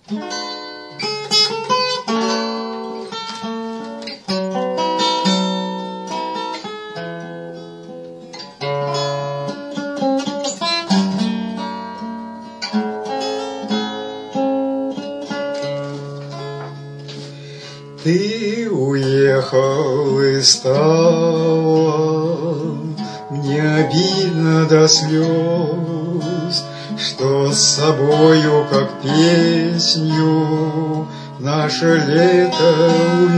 Ты уехал и стало мне обидно до слез, что с собою, как песню, наше лето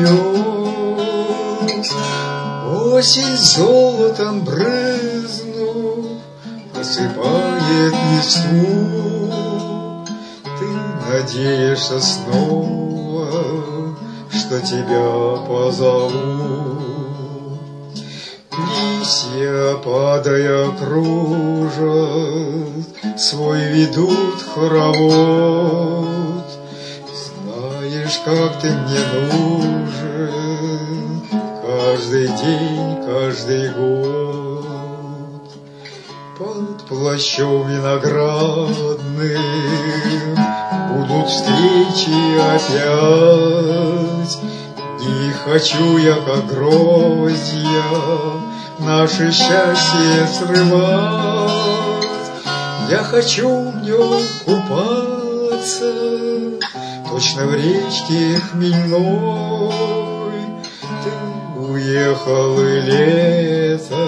увез. Осень золотом брызнув осыпает листву. Ты надеешься снова, что тебя позовут. Листья, падая, кружат, свой ведут хоровод. Знаешь, как ты мне нужен каждый день, каждый год. Под плащом виноградным будут встречи опять. Не хочу я, как гроздья, наше счастье срывать. Я хочу в нем купаться, точно в речке хмельной. Ты уехал, и лето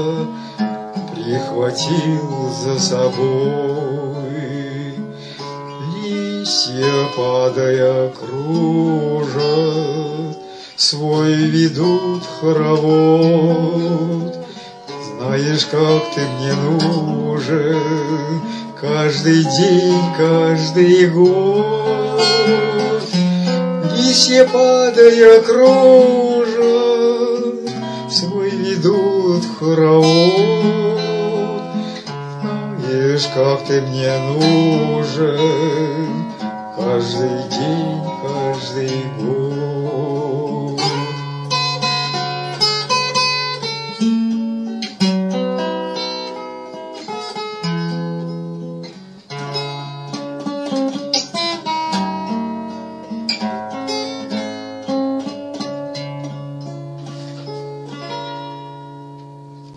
прихватил за собой. Листья, падая, кружат, свой ведут хоровод. Знаешь, как ты мне нужен каждый день, каждый год. Листья, падая, кружат, свой ведут хоровод. Знаешь, как ты мне нужен каждый день, каждый год.